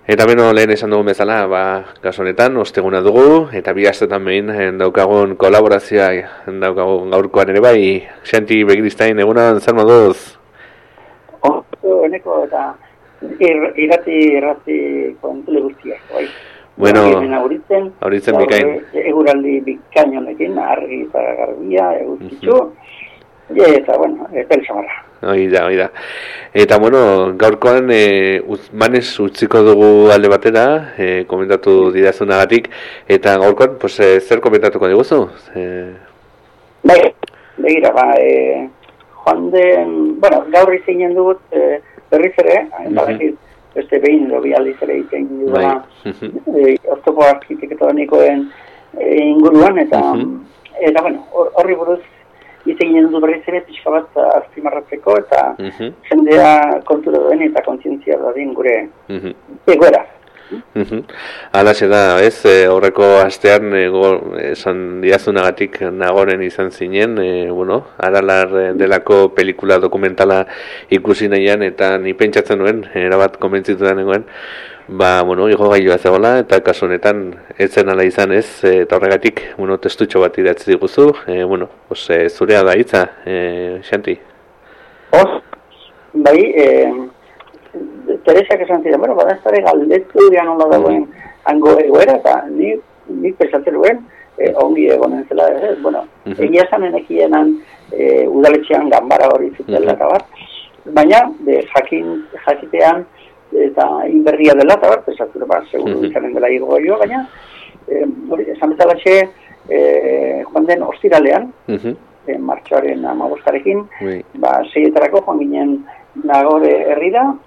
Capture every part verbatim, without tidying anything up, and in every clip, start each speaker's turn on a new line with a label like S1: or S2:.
S1: Eta beno, lehen esan dugun bezala, ba, kasu honetan, osteguna dugu, eta bi astetan behin daukagun kolaborazioa daukagun gaurkoan ere bai, Xanti Begiristain, egunan, zer moduz?
S2: Oso, eneko, eta irrati, irrati kontule guztiak, bai.
S1: Bueno,
S2: auritzen,
S1: auritzen bikain.
S2: Eguraldi bikain honekin, argi eta garbia, eguzkitzu, eta, bueno, pel samarra.
S1: Hoi da, hoi da. Eta, bueno, gaurkoan e, uz, manez utziko dugu alde batera, e, komentatu didazunagatik, eta gaurkoan, pues, e, zer komentatuko diguzu? E...
S2: Bai, begira, ba, e, joan den, bueno, gaur izinen dugut e, berriz ere, uh -huh. beste behin edo bialdiz ere egiten dugula, e, oztopo arkitektonikoen e, inguruan, eta, uh -huh. eta bueno, horri or, buruz, izeginen du berriz ere pixka bat azpimarratzeko eta uh -huh. jendea kontura duen eta kontzientzia dadin gure uh -huh. egoera.
S1: Uh -huh. Alaxe da, ez, e, horreko astean e, esan diazunagatik nagoren izan zinen, e, bueno, Aralar delako pelikula dokumentala ikusi nahian eta ni pentsatzen nuen, erabat konbentzitu da nengoen, ba, bueno, igo gailua zegoela, eta kasu honetan ez zen ala izan ez, eta horregatik, bueno, testutxo bat idatzi diguzu, e, bueno, os, e, zurea da hitza, e, Xanti.
S2: Os, bai, e, Teresak esan ziren, bueno, badaztare galdetu dian hola dagoen hango egoera, eta nik, nik pesatzen duen, e, ongi egonen zela, ez, bueno, egia zanen ekienan e, udaletxean ganbara hori zutela eta bat, baina, de, jakin, jakitean, eta inberria dela, eta bat, pesatzen bat, seguru izanen dela igo jo, baina, e, hori, esan betalaxe, e, joan den ostiralean, e, martxoaren amabostarekin, ba, seietarako joan ginen Nagore herrira,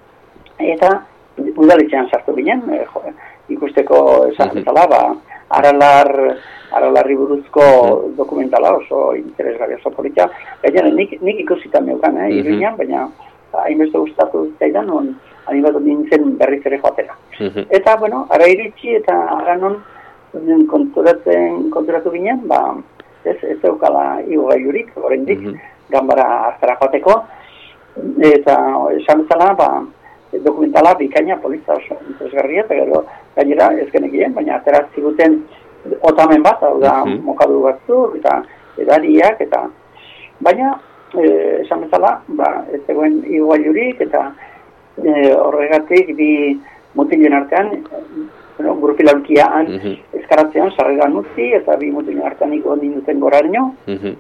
S2: eta udaletxean sartu ginen, e, jo, ikusteko esan bezala, ba, Aralar, Aralarri buruzko dokumentala oso interesgarria oso politia, baina nik, nik ikusitan neukan, eh, iruñan, baina hainbeste gustatu zaidan, on, animatu nintzen berriz ere joatera. Eta, bueno, ara iritsi eta ara non konturatzen, konturatu ginen, ba, ez, ez eukala igo gailurik, oraindik, ganbara hartara joateko, eta esan bezala, ba, dokumentala bikaina politza oso interesgarria, eta gero gainera ez genekien, baina atera ziguten otamen bat, hau da, mokadu batzuk, eta edariak, eta baina, e, esan bezala, ba, ez zegoen iguailurik, eta e, horregatik bi mutilen artean, bueno, grupilaulkiaan uh -huh. eskaratzean, sarreran utzi, eta bi mutilen artean iko ninduten goraino, uh -huh.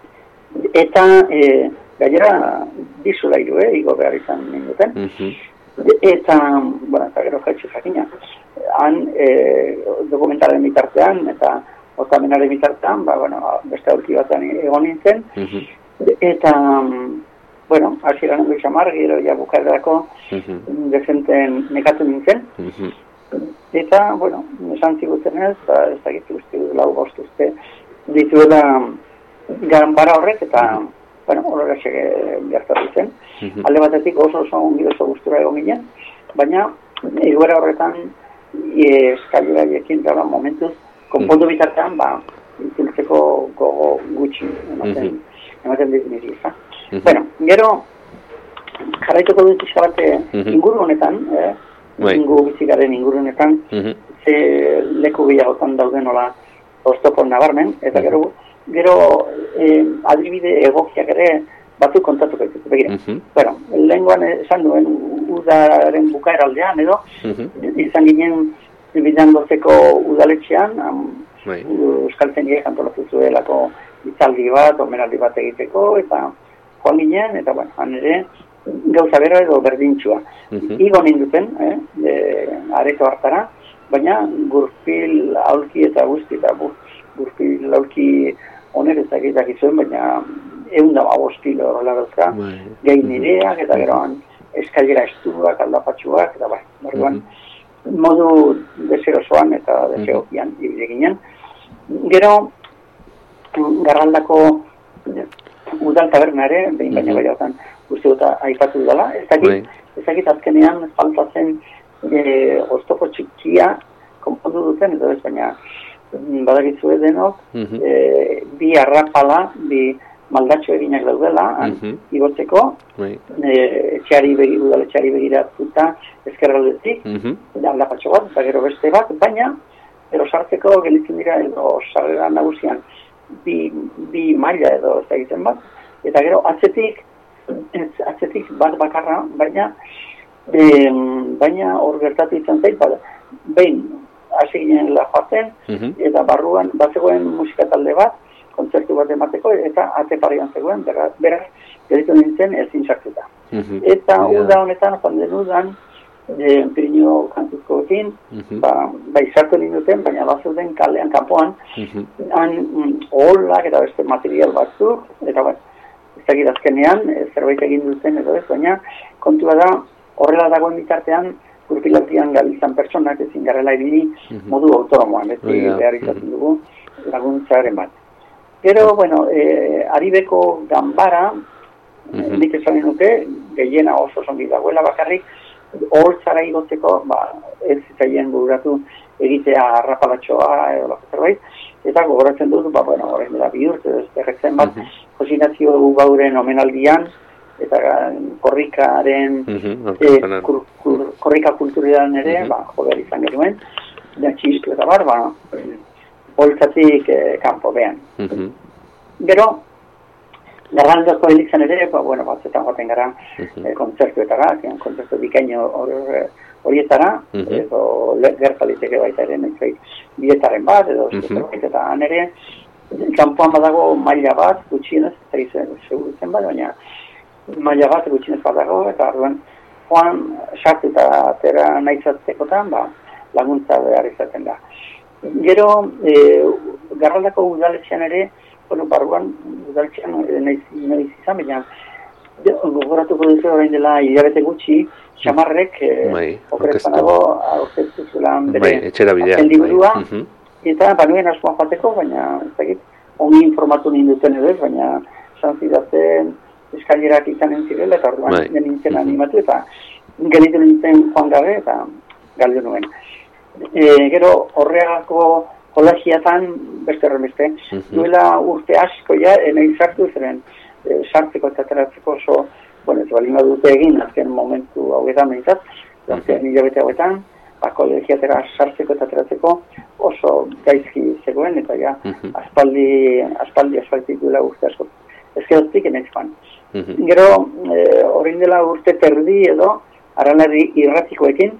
S2: eta e, gainera dizulairu, eh, igo behar izan ninduten, uh -huh. eta, bueno, eta gero jaitxe jakina, han e, dokumentaren bitartean, eta otamenaren bitartean, ba, bueno, beste aurki batean egon nintzen, uh -huh. eta, bueno, hasieran endo izamar, gero ja bukaerako uh -huh. dezenten nekatzen nintzen, uh -huh. eta, bueno, esan ziguten ez, ez da gitu uste, lau bost uste, dituela ganbara horrek, eta, bueno, horregaxek gertatu zen. Uh-huh. Alde batetik oso oso ongi oso gustura egon ginen, baina egoera horretan eskailera ekin gara momentuz, konpondu uh-huh. bitartean, ba, itzultzeko gogo gutxi ematen, uh-huh. ematen diziniri, izan. Uh-huh. Bueno, gero, jarraituko dut izabate uh-huh. inguru honetan, eh, uh-huh. ingu bizikaren inguru honetan, uh-huh. ze leku gehiagotan dauden nola oztopon nabarmen, eta uh-huh. gero, Gero, eh, adibide egokiak ere batzuk kontatuko ditut, begira. Uh -huh. Bueno, lehengoan esan duen udaren bukaeraldean edo, uh -huh. izan ginen bidan dozeko udaletxean, uh -huh. euskaltzeniek antolatu zuelako itzaldi bat, omenaldi bat egiteko, eta joan ginen, eta bueno, han ere, gauza bera edo berdintxua. Uh -huh. Igo ninduten, eh, de, areto hartara, baina gurpil aulki eta guzti, eta gurpil aulki honek ezakitak izuen, baina egun da babost kilo horrela dauzka, gehi nireak, eta geroan eskailera estuak, aldapatxuak, eta bai, barruan, modu deserosoan eta deseokian ibile ginen. Gero, Garraldako udal tabernare, behin baina baiagotan guzti gota aipatu dela, ez dakit azkenean faltatzen e, oztopo txikia konpondu duten, edo ez baina badakitzu denok, uh-huh. e, bi arrapala, bi maldatxo eginak daudela, han,
S1: Mhm.
S2: igotzeko,
S1: Bai.
S2: e, etxeari begi, udaletxeari begiratuta ezkerraldetik,
S1: Mhm.
S2: da aldapatxo bat, eta gero beste bat, baina, ero sartzeko gelitzen dira, edo sarrera nagusian, bi, bi maila edo ez da egiten bat, eta gero atzetik, ez, atzetik bat bakarra, baina, e, baina hor gertatu izan zait, ba, behin, hasi ginen joaten,
S1: Mhm.
S2: eta barruan, bat zegoen musika talde bat, kontzertu bat emateko, eta ate parean zegoen, beraz, beraz, geritu nintzen ezin sartuta.
S1: Mhm.
S2: Eta
S1: Ja.
S2: uda honetan, joan den udan, e, Pirinio kantuzkoekin,
S1: Mhm.
S2: ba, bai sartu ninduten, baina bazuten kalean, kanpoan,
S1: Mhm.
S2: han mm, oholak eta beste material batzuk, eta bat, ez dakit azkenean, e, zerbait egin duten edo ez, baina kontua da, horrela dagoen bitartean, gurpilatian gabiltzan pertsonak ezin garrela ibili
S1: Mhm.
S2: modu autonomoan, beti
S1: Hori da.
S2: behar izaten dugu laguntzaren bat. Gero, bueno, e, Aribeko ganbara,
S1: Mhm.
S2: nik esan nuke, gehiena oso zongi dagoela bakarrik, holtzara igotzeko, ba, ez zitzaien bururatu egitea arrapalatxoa edo lako zerbait, eta gogoratzen dut, ba, bueno, horrein dela bi urte, ez erretzen bat,
S1: Mhm.
S2: Josinazio Bauren omenaldian, eta korrikaren,
S1: Mhm.
S2: e,
S1: Aurkezpenan.
S2: kur, kur, korrika kulturalean ere,
S1: Mhm.
S2: ba, joder izan genuen, da txistu eta bar, ba, holtzatik e, kanpo behan.
S1: Mhm.
S2: Gero, Garraldoko elizan ere, ba, bueno, batzetan joaten gara
S1: Mhm.
S2: e, kontzertuetara, kontzertu bikaino hor- horietara,
S1: Mhm.
S2: edo le- gertaliteke baita ere, nahi bietaren bat, edo
S1: Mhm.
S2: zerbait, eta han ere, kanpoan badago maila bat, gutxienez, ez da segurutzen bat, baina maila bat gutxienez badago, eta orduan, joan sartu eta atera nahizatzekotan, ba, laguntza behar izaten da. Gero, e, Garraldako udaletxean ere, bueno, barruan udaletxean e, nahiz, nahiz izan, baina gogoratuko dute orain dela hilabete gutxi, Xamarrek, e,
S1: Bai,
S2: okeretan dago, aurkeztu zuelan
S1: Bai,
S2: bere
S1: etxera bidea.
S2: azken liburua,
S1: Bai. Mhm.
S2: eta banuen asmoa joateko, baina ez dakit, ongi informatu ninduten edo ez, baina esan zidaten eskailerak izanen zirela, eta orduan
S1: Bai.
S2: nintzen
S1: Mhm.
S2: animatu, eta gelitu nintzen joan gabe, eta galdu nuen. E, gero, horregako kolagiatan, beste horremeste,
S1: Mhm.
S2: duela urte asko ja, nahi sartu ziren, e, sartzeko eta ateratzeko oso, bueno, ez bali dute egin, azken momentu hauetan behintzat, azken hilabete hauetan, ba, kolegiatera sartzeko eta ateratzeko oso gaizki zegoen, eta ja,
S1: Mhm.
S2: aspaldi, aspaldi asfaltik duela urte asko. Ez geroztik enaiz joan.
S1: Mhm.
S2: Gero, e, orain dela urte terdi edo, Aralarri irratikoekin,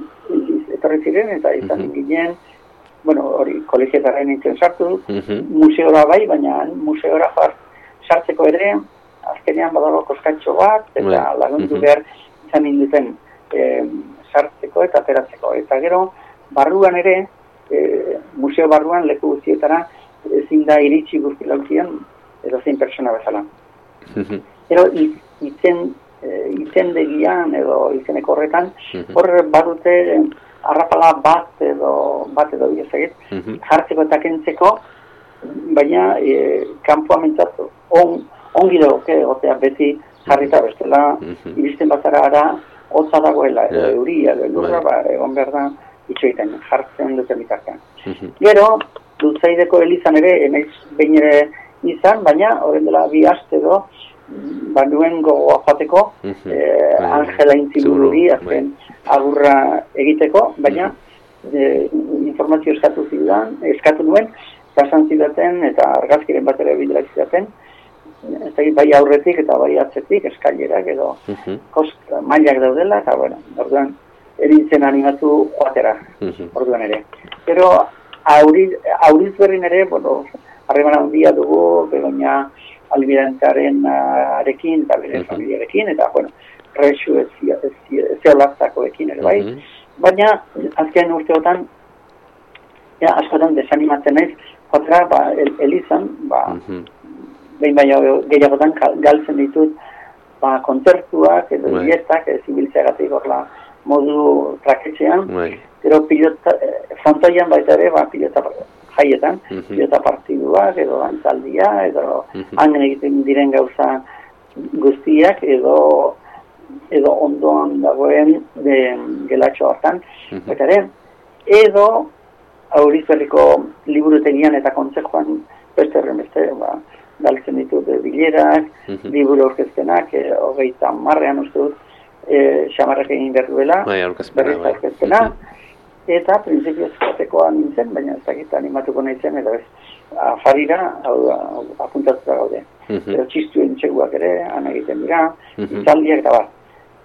S2: etorri ziren, eta izan
S1: Mhm.
S2: ginen, bueno, hori kolegietara nintzen sartu,
S1: Mhm.
S2: museora bai, baina museora jar, sartzeko ere, azkenean badago koskatxo bat, eta
S1: Bai.
S2: lagundu
S1: Mhm.
S2: behar izan ninduten e, sartzeko eta ateratzeko. Eta gero, barruan ere, e, museo barruan leku guztietara, ezin da iritsi guztilautien, edo zein persona bezala.
S1: Mhm.
S2: Gero, itzen, e, itzendegian edo izeneko horretan,
S1: Mhm.
S2: hor badute arrapala bat edo bat edo biezagit,
S1: Mhm.
S2: jartzeko eta kentzeko, baina e, kanpoa mentzatu on, ongi dagoke egotea beti jarrita bestela,
S1: Mhm.
S2: iristen bazara ara, hotza dagoela, edo
S1: Ja.
S2: euria, edo elurra,
S1: Bai.
S2: ba, egon behar da, itxoiten, jartzen duten bitartean.
S1: Mhm.
S2: Gero, Dultzaideko elizan ere, enaiz behin ere izan, baina horren dela bi aste edo, banuen gogoa joateko,
S1: Mhm.
S2: eh,
S1: Bai.
S2: Angela Intzibururi,
S1: Seguru,
S2: azken agurra egiteko, baina eh, informazio eskatu zidan, eskatu nuen, eta esan zidaten, eta argazkiren bat ere bidera zidaten, ez dakit bai aurretik eta bai atzetik, eskailerak edo
S1: Mhm.
S2: kost, mailak daudela, eta bueno, orduan, erintzen animatu joatera,
S1: Mhm.
S2: orduan ere. Pero, auriz, auriz berrin ere, bueno, harremana handia dugu, Begoña Almirantaren arekin, eta bere
S1: Mhm.
S2: familiarekin, eta, bueno, resu ezeolaztakoekin ere, bai.
S1: Mhm.
S2: Baina, azken urteotan, ja, askotan desanimatzen naiz, joatera, ba, el, elizan, ba,
S1: Mhm.
S2: behin baina gehiagotan galtzen ditut, ba, kontzertuak, edo
S1: Bai.
S2: dietak, ez ibiltzeagatik horla modu traketxean,
S1: Bai.
S2: gero pilota, eh, frontoian baita ere, ba, pilota jaietan,
S1: Mhm.
S2: pilota partiduak, edo antzaldia, edo
S1: Mhm.
S2: hangen egiten diren gauza guztiak, edo edo ondoan dagoen de, gelatxo hartan,
S1: Mhm.
S2: baita ere, edo Auriz berriko liburutegian eta kontzejoan beste horren beste, ba, galtzen ditut e, bilerak,
S1: Mhm.
S2: liburu aurkezpenak, e, hogeita marrean uste dut, e, xamarrak egin behar duela,
S1: Bai, aurkezpena,
S2: berriz
S1: bai.
S2: aurkezpena,
S1: Mhm.
S2: eta printzipioz joatekoa nintzen, baina ez dakit animatuko nahitzen, eta ez, afarira, hau da, apuntatuta gaude.
S1: Mhm.
S2: Edo txistuen txeguak ere, han egiten dira,
S1: Mhm.
S2: itzaldiak eta bar.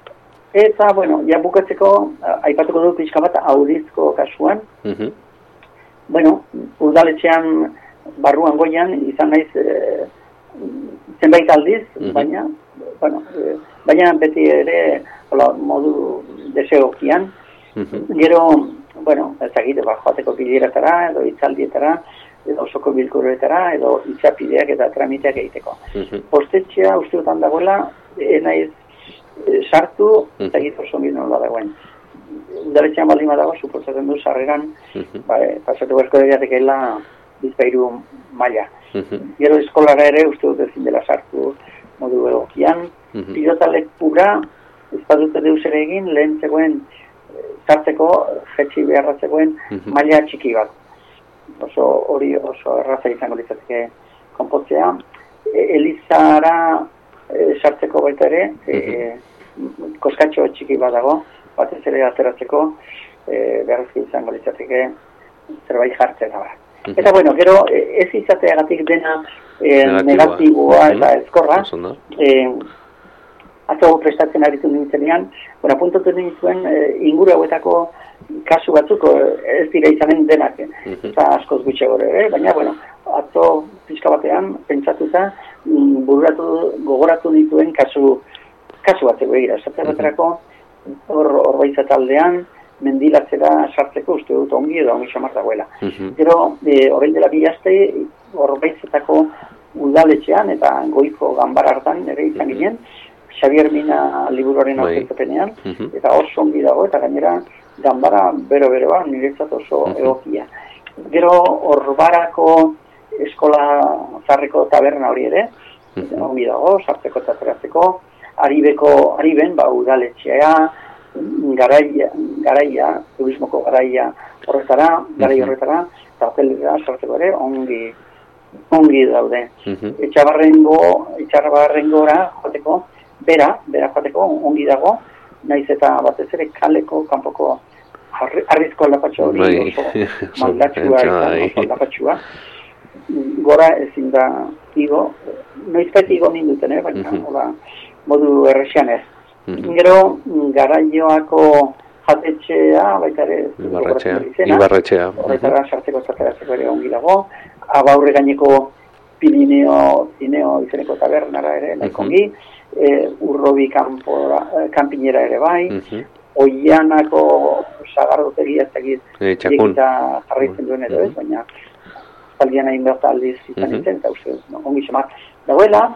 S2: Eta, bueno, ja bukatzeko, aipatuko dut pixka bat, Aurizko kasuan,
S1: Mhm.
S2: bueno, udaletxean barruan goian, izan naiz e, zenbait aldiz,
S1: Mhm.
S2: baina, bueno, e, baina beti ere, hola, modu desegokian,
S1: Mhm.
S2: gero, bueno, ezagite, ba, joateko bileratara, edo itzaldietara, edo osoko bilkuruetara, edo itzapideak eta tramiteak egiteko.
S1: Mhm.
S2: Postetxea usteotan dagoela, e, naiz e, sartu,
S1: Mhm.
S2: ezagite oso ongi nola dagoen. Udaletxean baldin badago, suposatzen du sarreran,
S1: Mhm.
S2: ba, e, pasatu beharko diratekeela bizpairu maila.
S1: Mhm.
S2: Gero eskolara ere uste dut ezin dela sartu modu egokian.
S1: Mhm.
S2: Pilotalek pura, ez badute deus ere egin, lehen zegoen eh, sartzeko, jetxi beharra zegoen
S1: Mhm.
S2: maila txiki bat. Oso hori oso erraza izango litzateke konpotzea. E, Elizara e, sartzeko baita ere, e, koskatxo txiki bat dago, batez ere ateratzeko, e, beharrezko izango litzateke zerbait jartzen da.
S1: Mhm.
S2: Eta bueno, gero e, ez izateagatik dena e,
S1: Negatiboa.
S2: negatiboa
S1: Mhm.
S2: eta ezkorra,
S1: Oso ondo.
S2: e, atzo prestatzen aritu nintzenean, bueno, apuntatu nintzuen e, inguru hauetako kasu batzuk e, ez dira izanen denak,
S1: Mhm.
S2: eta askoz gutxiago ere, baina, bueno, atzo pixka batean, pentsatuta, mm, bururatu, gogoratu nituen kasu, kasu batzeko egira. Esate baterako, hor Orbaitza taldean, mendilatzera sartzeko uste dut ongi edo ongi xamar dagoela.
S1: Mhm.
S2: Gero, e, orain dela bi aste, Orbaitzetako udaletxean eta goiko ganbar hartan ere izan
S1: Mhm.
S2: ginen, Xabier Mina liburuaren
S1: Bai.
S2: aurkezpenean,
S1: Mhm.
S2: eta oso ongi dago, eta gainera ganbara bero-beroa niretzat oso
S1: Mhm.
S2: egokia. Gero Orbarako eskola zarreko taberna hori ere,
S1: Mhm.
S2: ongi dago, sartzeko eta ateratzeko, Aribeko, Ariben, ba, udaletxea, garaia, garaia, turismoko garaia horretara, garai
S1: Mhm.
S2: horretara, eta hotelera sartzeko ere, ongi, ongi daude.
S1: Mhm.
S2: Etxabarrengo, etxabarrengora joateko, bera, bera joateko, ongi dago, naiz eta batez ere kaleko, kanpoko arri- arrizko aldapatxo hori,
S1: Bai.
S2: oso
S1: Oso
S2: maldatsua
S1: pentsa,
S2: izan,
S1: bai.
S2: oso aldapatxua. Gora ezin da igo, noizbait igo ninduten, eh? Baina,
S1: Mhm.
S2: hola, modu erresian ez.
S1: Mhm.
S2: Gero, Garaioako jatetxea, baita ere,
S1: Ibarretxea.
S2: gogoratzen izena,
S1: Ibarretxea. Mhm.
S2: horretara sartzeko eta ateratzeko ere ongi dago. Abaurre gaineko Pirineo, Zineo izeneko tabernara ere, nahiko
S1: Mhm.
S2: ongi. E, Urrobi kanpora, eh, kanpinera ere bai.
S1: Mhm.
S2: Oianako sagardotegia ez dakit
S1: Eh, txakun.
S2: irekita jarraitzen duen edo ez,
S1: Mhm.
S2: baina zaldian hain behar aldiz izan
S1: Mhm.
S2: nintzen, eta uste, no, ongi xamar. Dagoela,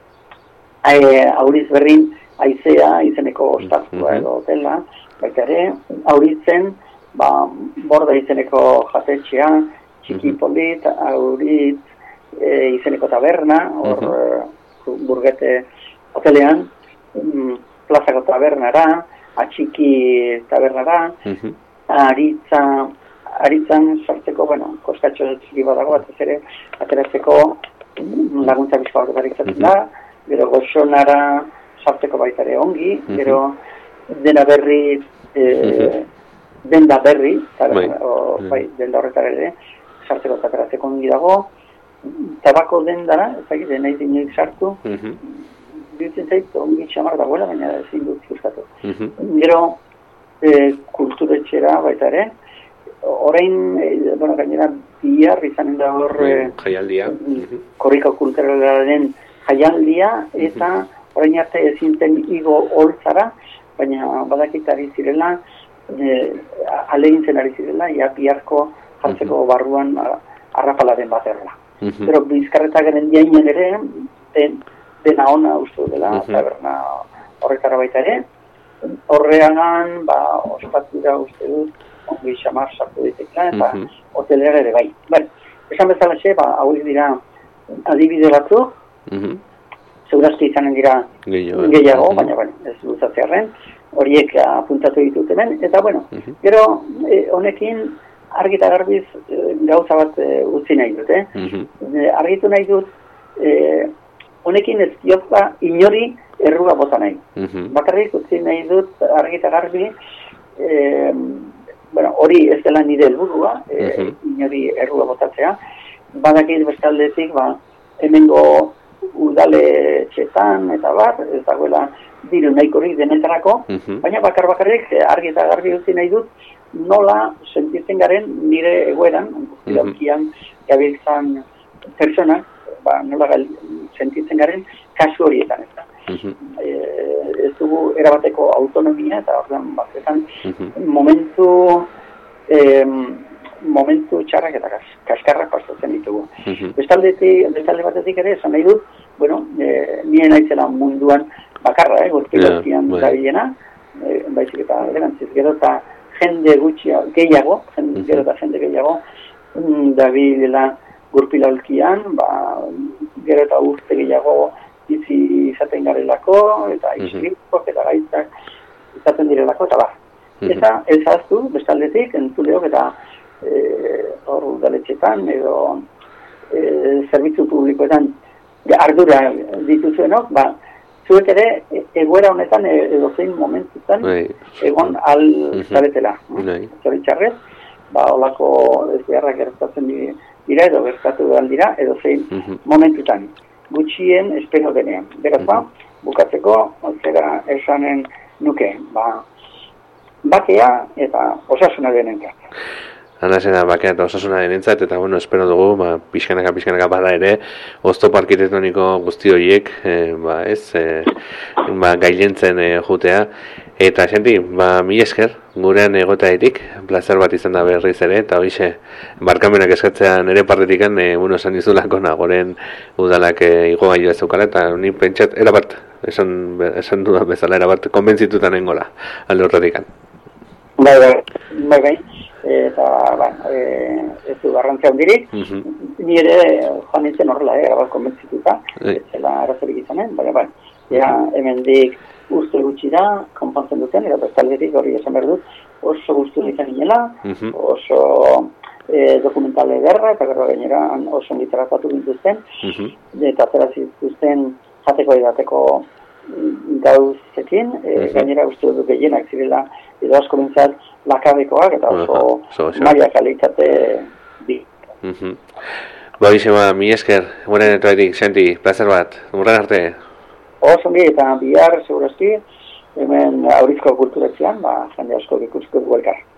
S2: e, auriz berrin, aizea izeneko ostaztua
S1: Mhm.
S2: edo hotela, baita ere, auritzen, ba, borda izeneko jatetxea, txiki
S1: Mhm.
S2: polit, auritz e, izeneko taberna, hor
S1: Mhm.
S2: e, burgete hotelean, mm, plazako tabernara, atxiki tabernara,
S1: Mhm.
S2: aritza, aritzan sartzeko, bueno, koskatxo txiki badago, batez ere, ateratzeko mm, laguntza bizko bat izaten da, gero goxonara sartzeko baita ere ongi,
S1: Mhm.
S2: gero dena berri, e, denda berri, tar,
S1: Bai.
S2: o,
S1: Mhm.
S2: bai, denda horretara ere, sartzeko eta ateratzeko ongi dago, tabako dendara, ez dakit, nahi dinik sartu,
S1: Mhm.
S2: ditzen zait, ongi txamar dagoela, baina ezin dut ziurtatu.
S1: Mhm.
S2: Gero, e, kulturetxera baita ere, orain, e, bueno, gainera, bihar izanen da hor, e,
S1: Jaialdia. Mhm.
S2: korrika kulturalaren jaialdia, eta orain arte ezin zen igo holtzara, baina badakit ari zirela, e, alegintzen ari zirela, ia biharko jartzeko barruan a- arrapalaren bat erla.
S1: Mhm.
S2: Pero Bizkarreta Gerendiainen ere, den, dena ona uste dela,
S1: Mhm.
S2: taberna horretara baita ere. Horrean, ba, ospatu da uste dut, ongi xamar sartu ditekla, eta
S1: Mhm.
S2: hotelera ere bai. Bai, esan bezala xe, ba, hauek dira adibide batzuk,
S1: Mhm.
S2: segurazki izanen dira
S1: Gehiago.
S2: gehiago,
S1: Mhm.
S2: baina, bueno, ez luzatzearren, horiek apuntatu ditut hemen, eta, bueno,
S1: Mhm.
S2: gero, e, honekin, argi eta garbiz e, gauza bat e, utzi nahi dut, eh?
S1: Mhm.
S2: E, argitu nahi dut, e, honekin ez diotza inori errua bota nahi. Uh-huh. Bakarrik utzi nahi dut argi eta garbi, e, bueno, hori ez dela nire helburua, e, uh-huh. inori errua botatzea, badakit bestaldetik, ba, hemengo udaletxetan eta bar, ez dagoela diru nahikorik denetarako, uh-huh. baina bakar bakarrik argi eta garbi utzi nahi dut, nola sentitzen garen nire egoeran, guztiaukian uh-huh. gabiltzan pertsonak, ba, nola sentitzen garen kasu horietan ez da. Uh-huh. E, ez dugu erabateko autonomia eta orduan batzuetan uh-huh. momentu e, momentu txarrak eta kas, kaskarrak pasatzen ditugu. Uh-huh. Bestaldetik, bestalde batetik ere esan nahi dut, bueno, e, nire naitzela munduan bakarra, eh, guztiaukian yeah, dabilena, e, baizik eta erantziz, gero eta jende gutxi gehiago, jende, uh-huh. gero eta jende gehiago, dabilela gurpilaulkian, ba, gero eta urte gehiago bizi izaten garelako, eta isripok, eta gaitzak izaten direlako, eta ba. Uh-huh. Eta ez aztu, bestaldetik, entzuleok, eta hor e, udaletxetan, edo e, zerbitzu publikoetan ardura dituzuenok, ba, zuek ere, egoera honetan, edo zein momentutan, egon al zaretela. Uh-huh. Zoritxarrez, ba, olako ez beharrak gertatzen dira, edo gertatu dira, edo zein uh-huh. momentutan. Gutxien espero denean. Beraz, ba, bukatzeko, zera esanen nuke, ba, bakea eta osasuna denentzat.
S1: Anazena, bakea eta osasuna denentzat, eta, bueno, espero dugu, ba, pixkanaka, pixkanaka bada ere, oztopo arkitektoniko guzti horiek, e, ba, ez, e, ba, gailentzen e, jutea, eta, xenti, ba, mi esker, gurean egotaetik, plazer bat izan da berriz ere, eta hoize, barkamenak eskatzea nire partetikan, e, bueno, esan izulako nagoren udalak e, igo gaio ez eukala, eta ni pentsat, erabat, esan, esan dudan bezala, erabat, konbentzitutan nengola, alde horretikan.
S2: Bai, bai, bai, bai. Eta, ba, e, ez du garrantzia hundirik, uh-huh. ni ere joan nintzen horrela, eh, erabat konbentzituta, ez zela arazorik izanen, baina, bai, ja, hemendik uste gutxi da, konpontzen duten, eta bestaldetik hori esan behar dut, oso guztu izan inela, uh-huh. oso e, dokumentale ederra, eta gero gainera oso literatatu gintuzten, uh-huh. eta zera zituzten jateko edateko gauzekin, e, uh-huh. gainera uste dut gehienak zirela, edo asko bintzat lakabekoak, eta oso uh-huh. maia kalitate di.
S1: Uh-huh. Ba, bizema, mi esker, guren etroetik, Xanti, plazer bat, urren arte.
S2: Osongi, eta bihar, segurazki, hemen aurizko kulturetzean, ba, jende asko ikusko dugu elkar.